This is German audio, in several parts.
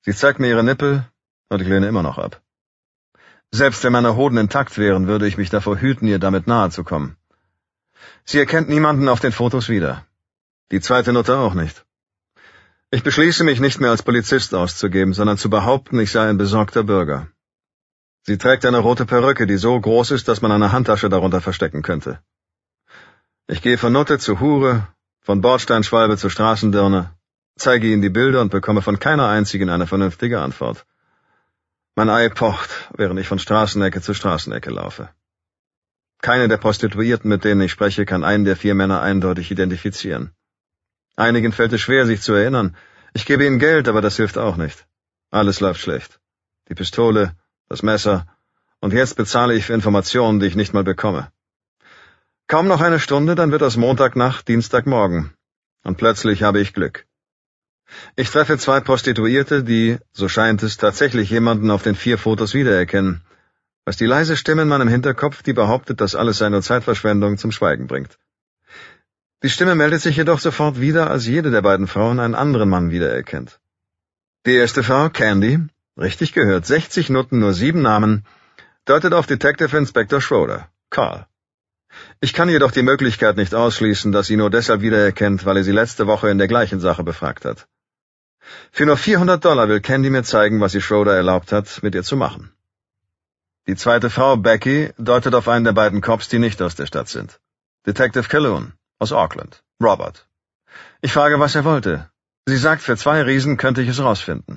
Sie zeigt mir ihre Nippel und ich lehne immer noch ab. Selbst wenn meine Hoden intakt wären, würde ich mich davor hüten, ihr damit nahe zu kommen. Sie erkennt niemanden auf den Fotos wieder. Die zweite Nutte auch nicht. Ich beschließe mich nicht mehr als Polizist auszugeben, sondern zu behaupten, ich sei ein besorgter Bürger. Sie trägt eine rote Perücke, die so groß ist, dass man eine Handtasche darunter verstecken könnte. Ich gehe von Nutte zu Hure, von Bordsteinschwalbe zu Straßendirne, zeige ihnen die Bilder und bekomme von keiner einzigen eine vernünftige Antwort. Mein Ei pocht, während ich von Straßenecke zu Straßenecke laufe. Keine der Prostituierten, mit denen ich spreche, kann einen der 4 Männer eindeutig identifizieren. Einigen fällt es schwer, sich zu erinnern. Ich gebe ihnen Geld, aber das hilft auch nicht. Alles läuft schlecht. Die Pistole, das Messer, und jetzt bezahle ich für Informationen, die ich nicht mal bekomme. Kaum noch eine Stunde, dann wird aus Montagnacht Dienstagmorgen. Und plötzlich habe ich Glück. Ich treffe 2 Prostituierte, die, so scheint es, tatsächlich jemanden auf den 4 Fotos wiedererkennen, was die leise Stimme in meinem Hinterkopf, die behauptet, dass alles sei nur Zeitverschwendung, zum Schweigen bringt. Die Stimme meldet sich jedoch sofort wieder, als jede der beiden Frauen einen anderen Mann wiedererkennt. Die erste Frau, Candy, richtig gehört, 60 Nutten, nur 7 Namen, deutet auf Detective Inspector Schroeder, Carl. Ich kann jedoch die Möglichkeit nicht ausschließen, dass sie nur deshalb wiedererkennt, weil er sie letzte Woche in der gleichen Sache befragt hat. Für nur $400 will Candy mir zeigen, was sie Schroeder erlaubt hat, mit ihr zu machen. Die zweite Frau, Becky, deutet auf einen der beiden Cops, die nicht aus der Stadt sind. Detective Calhoun, aus Auckland, Robert. Ich frage, was er wollte. Sie sagt, für 2 Riesen könnte ich es rausfinden.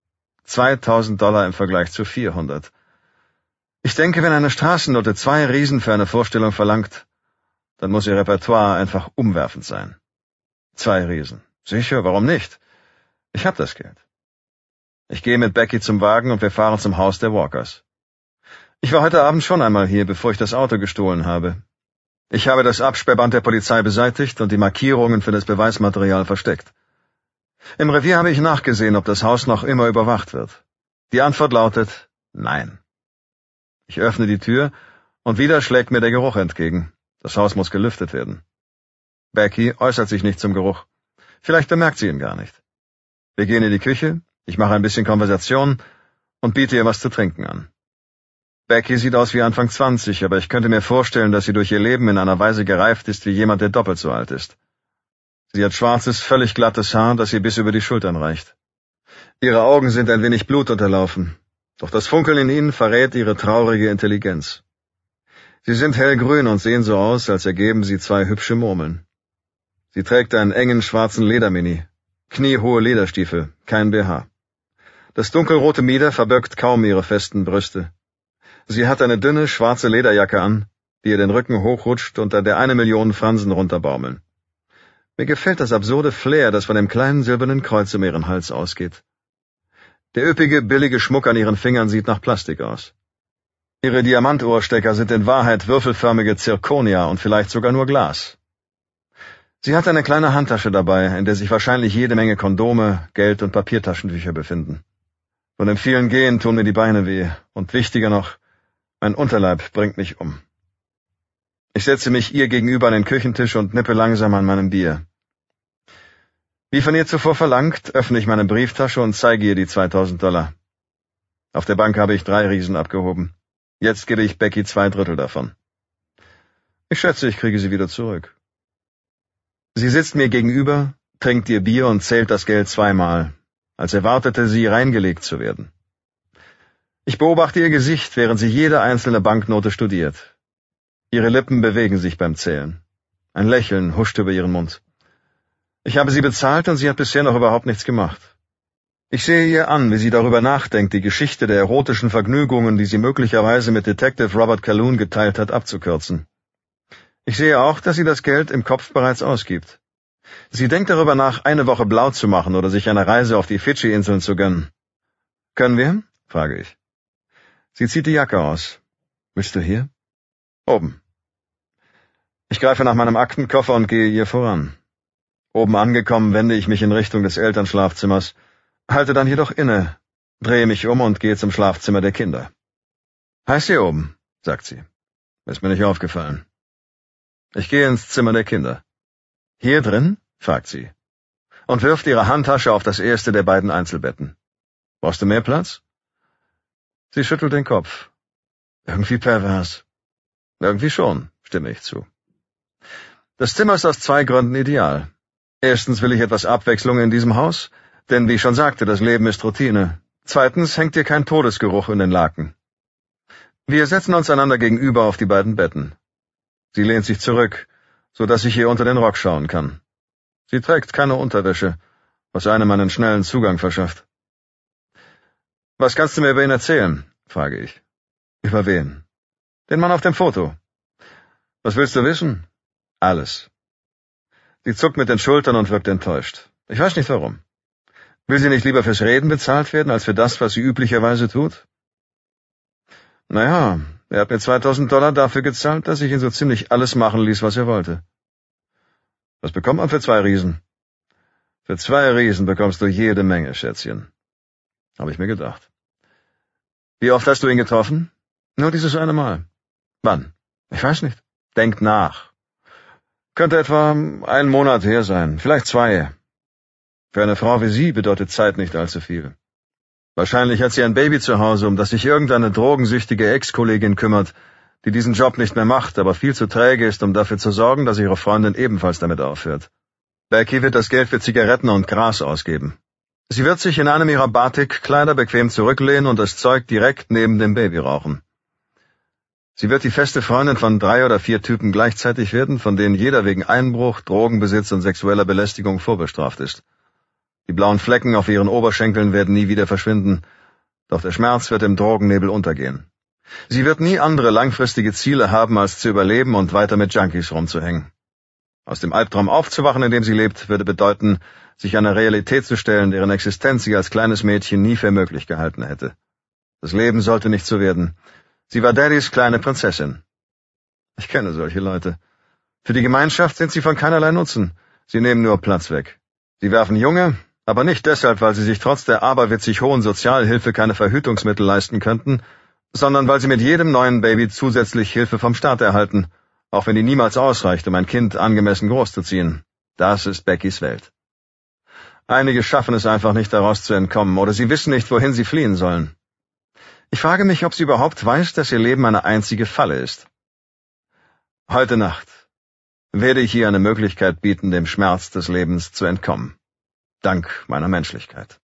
$2.000 im Vergleich zu 400. Ich denke, wenn eine Straßennutte 2 Riesen für eine Vorstellung verlangt, dann muss ihr Repertoire einfach umwerfend sein. 2 Riesen. Sicher, warum nicht? Ich hab das Geld. Ich gehe mit Becky zum Wagen und wir fahren zum Haus der Walkers. Ich war heute Abend schon einmal hier, bevor ich das Auto gestohlen habe. Ich habe das Absperrband der Polizei beseitigt und die Markierungen für das Beweismaterial versteckt. Im Revier habe ich nachgesehen, ob das Haus noch immer überwacht wird. Die Antwort lautet Nein. Ich öffne die Tür und wieder schlägt mir der Geruch entgegen. Das Haus muss gelüftet werden. Becky äußert sich nicht zum Geruch. Vielleicht bemerkt sie ihn gar nicht. Wir gehen in die Küche, ich mache ein bisschen Konversation und biete ihr was zu trinken an. Becky sieht aus wie Anfang 20, aber ich könnte mir vorstellen, dass sie durch ihr Leben in einer Weise gereift ist wie jemand, der doppelt so alt ist. Sie hat schwarzes, völlig glattes Haar, das ihr bis über die Schultern reicht. Ihre Augen sind ein wenig blutunterlaufen, doch das Funkeln in ihnen verrät ihre traurige Intelligenz. Sie sind hellgrün und sehen so aus, als ergeben sie 2 hübsche Murmeln. Sie trägt einen engen schwarzen Ledermini, kniehohe Lederstiefel, kein BH. Das dunkelrote Mieder verbirgt kaum ihre festen Brüste. Sie hat eine dünne, schwarze Lederjacke an, die ihr den Rücken hochrutscht und an der 1 Million Fransen runterbaumeln. Mir gefällt das absurde Flair, das von dem kleinen silbernen Kreuz um ihren Hals ausgeht. Der üppige, billige Schmuck an ihren Fingern sieht nach Plastik aus. Ihre Diamantohrstecker sind in Wahrheit würfelförmige Zirkonia und vielleicht sogar nur Glas. Sie hat eine kleine Handtasche dabei, in der sich wahrscheinlich jede Menge Kondome, Geld und Papiertaschentücher befinden. Von dem vielen Gehen tun mir die Beine weh, und wichtiger noch, mein Unterleib bringt mich um. Ich setze mich ihr gegenüber an den Küchentisch und nippe langsam an meinem Bier. Wie von ihr zuvor verlangt, öffne ich meine Brieftasche und zeige ihr die $2.000. Auf der Bank habe ich 3 Riesen abgehoben. Jetzt gebe ich Becky 2/3 davon. Ich schätze, ich kriege sie wieder zurück. Sie sitzt mir gegenüber, trinkt ihr Bier und zählt das Geld 2-mal, als erwartete sie, reingelegt zu werden. Ich beobachte ihr Gesicht, während sie jede einzelne Banknote studiert. Ihre Lippen bewegen sich beim Zählen. Ein Lächeln huscht über ihren Mund. Ich habe sie bezahlt und sie hat bisher noch überhaupt nichts gemacht. Ich sehe ihr an, wie sie darüber nachdenkt, die Geschichte der erotischen Vergnügungen, die sie möglicherweise mit Detective Robert Calhoun geteilt hat, abzukürzen. Ich sehe auch, dass sie das Geld im Kopf bereits ausgibt. Sie denkt darüber nach, eine Woche blau zu machen oder sich eine Reise auf die Fidschi-Inseln zu gönnen. Können wir? Frage ich. Sie zieht die Jacke aus. Willst du hier? Oben. Ich greife nach meinem Aktenkoffer und gehe ihr voran. Oben angekommen, wende ich mich in Richtung des Elternschlafzimmers, halte dann jedoch inne, drehe mich um und gehe zum Schlafzimmer der Kinder. Heiß hier oben, sagt sie. Ist mir nicht aufgefallen. Ich gehe ins Zimmer der Kinder. Hier drin? Fragt sie und wirft ihre Handtasche auf das erste der beiden Einzelbetten. Brauchst du mehr Platz? Sie schüttelt den Kopf. Irgendwie pervers. Irgendwie schon, stimme ich zu. Das Zimmer ist aus 2 Gründen ideal. Erstens will ich etwas Abwechslung in diesem Haus, denn wie ich schon sagte, das Leben ist Routine. Zweitens hängt dir kein Todesgeruch in den Laken. Wir setzen uns einander gegenüber auf die beiden Betten. Sie lehnt sich zurück, so dass ich ihr unter den Rock schauen kann. Sie trägt keine Unterwäsche, was einem einen schnellen Zugang verschafft. »Was kannst du mir über ihn erzählen?« frage ich. »Über wen?« »Den Mann auf dem Foto.« »Was willst du wissen?« »Alles.« Sie zuckt mit den Schultern und wirkt enttäuscht. Ich weiß nicht warum. Will sie nicht lieber fürs Reden bezahlt werden, als für das, was sie üblicherweise tut? Naja, er hat mir $2.000 dafür gezahlt, dass ich ihn so ziemlich alles machen ließ, was er wollte. Was bekommt man für 2 Riesen? Für 2 Riesen bekommst du jede Menge, Schätzchen. Habe ich mir gedacht. Wie oft hast du ihn getroffen? Nur dieses eine Mal. Wann? Ich weiß nicht. Denk nach. Könnte etwa 1 Monat her sein, vielleicht 2. Für eine Frau wie sie bedeutet Zeit nicht allzu viel. Wahrscheinlich hat sie ein Baby zu Hause, um das sich irgendeine drogensüchtige Ex-Kollegin kümmert, die diesen Job nicht mehr macht, aber viel zu träge ist, um dafür zu sorgen, dass ihre Freundin ebenfalls damit aufhört. Becky wird das Geld für Zigaretten und Gras ausgeben. Sie wird sich in einem ihrer Batik-Kleider bequem zurücklehnen und das Zeug direkt neben dem Baby rauchen. Sie wird die feste Freundin von 3 oder 4 Typen gleichzeitig werden, von denen jeder wegen Einbruch, Drogenbesitz und sexueller Belästigung vorbestraft ist. Die blauen Flecken auf ihren Oberschenkeln werden nie wieder verschwinden, doch der Schmerz wird im Drogennebel untergehen. Sie wird nie andere langfristige Ziele haben, als zu überleben und weiter mit Junkies rumzuhängen. Aus dem Albtraum aufzuwachen, in dem sie lebt, würde bedeuten, sich einer Realität zu stellen, deren Existenz sie als kleines Mädchen nie für möglich gehalten hätte. Das Leben sollte nicht so werden. Sie war Daddys kleine Prinzessin. Ich kenne solche Leute. Für die Gemeinschaft sind sie von keinerlei Nutzen. Sie nehmen nur Platz weg. Sie werfen Junge, aber nicht deshalb, weil sie sich trotz der aberwitzig hohen Sozialhilfe keine Verhütungsmittel leisten könnten, sondern weil sie mit jedem neuen Baby zusätzlich Hilfe vom Staat erhalten, auch wenn die niemals ausreicht, um ein Kind angemessen großzuziehen. Das ist Beckys Welt. Einige schaffen es einfach nicht, daraus zu entkommen, oder sie wissen nicht, wohin sie fliehen sollen. Ich frage mich, ob sie überhaupt weiß, dass ihr Leben eine einzige Falle ist. Heute Nacht werde ich ihr eine Möglichkeit bieten, dem Schmerz des Lebens zu entkommen. Dank meiner Menschlichkeit.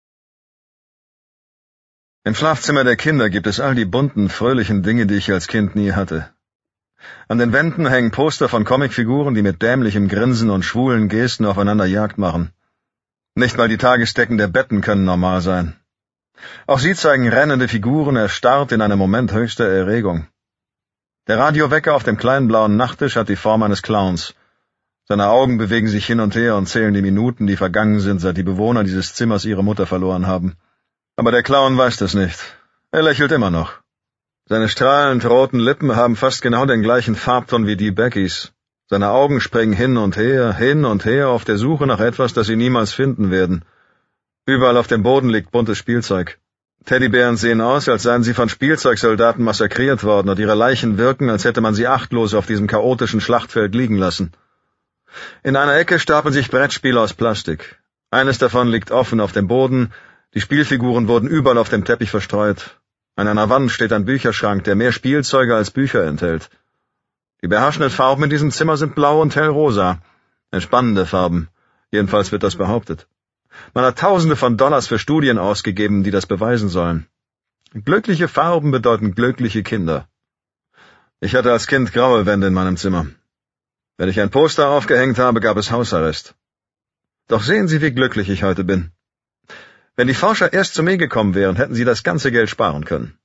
Im Schlafzimmer der Kinder gibt es all die bunten, fröhlichen Dinge, die ich als Kind nie hatte. An den Wänden hängen Poster von Comicfiguren, die mit dämlichem Grinsen und schwulen Gesten aufeinander Jagd machen. Nicht mal die Tagesdecken der Betten können normal sein. Auch sie zeigen rennende Figuren, erstarrt in einem Moment höchster Erregung. Der Radiowecker auf dem kleinen blauen Nachttisch hat die Form eines Clowns. Seine Augen bewegen sich hin und her und zählen die Minuten, die vergangen sind, seit die Bewohner dieses Zimmers ihre Mutter verloren haben. Aber der Clown weiß das nicht. Er lächelt immer noch. Seine strahlend roten Lippen haben fast genau den gleichen Farbton wie die Beckys. Seine Augen springen hin und her auf der Suche nach etwas, das sie niemals finden werden. Überall auf dem Boden liegt buntes Spielzeug. Teddybären sehen aus, als seien sie von Spielzeugsoldaten massakriert worden, und ihre Leichen wirken, als hätte man sie achtlos auf diesem chaotischen Schlachtfeld liegen lassen. In einer Ecke stapeln sich Brettspiele aus Plastik. Eines davon liegt offen auf dem Boden, die Spielfiguren wurden überall auf dem Teppich verstreut. An einer Wand steht ein Bücherschrank, der mehr Spielzeuge als Bücher enthält. Die beherrschenden Farben in diesem Zimmer sind blau und hellrosa. Entspannende Farben. Jedenfalls wird das behauptet. Man hat Tausende von Dollars für Studien ausgegeben, die das beweisen sollen. Glückliche Farben bedeuten glückliche Kinder. Ich hatte als Kind graue Wände in meinem Zimmer. Wenn ich ein Poster aufgehängt habe, gab es Hausarrest. Doch sehen Sie, wie glücklich ich heute bin. Wenn die Forscher erst zu mir gekommen wären, hätten sie das ganze Geld sparen können.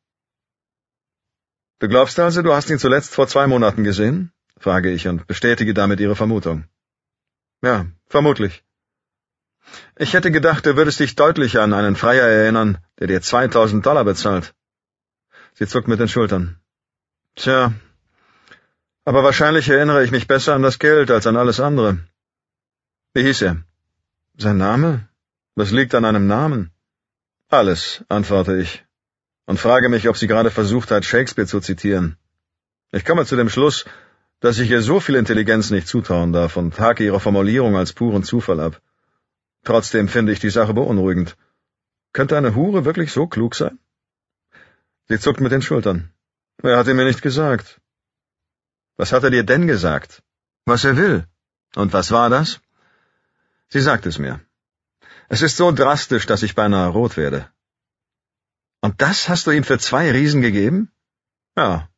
Du glaubst also, du hast ihn zuletzt vor 2 Monaten gesehen? Frage ich und bestätige damit ihre Vermutung. Ja, vermutlich. Ich hätte gedacht, du würdest dich deutlicher an einen Freier erinnern, der dir $2.000 bezahlt. Sie zuckt mit den Schultern. Tja, aber wahrscheinlich erinnere ich mich besser an das Geld als an alles andere. Wie hieß er? Sein Name? Was liegt an einem Namen? Alles, antworte ich, und frage mich, ob sie gerade versucht hat, Shakespeare zu zitieren. Ich komme zu dem Schluss, dass ich ihr so viel Intelligenz nicht zutrauen darf und hake ihre Formulierung als puren Zufall ab. Trotzdem finde ich die Sache beunruhigend. Könnte eine Hure wirklich so klug sein? Sie zuckt mit den Schultern. Er hat mir nicht gesagt. Was hat er dir denn gesagt? Was er will. Und was war das? Sie sagt es mir. Es ist so drastisch, dass ich beinahe rot werde. Und das hast du ihm für 2 Riesen gegeben? Ja.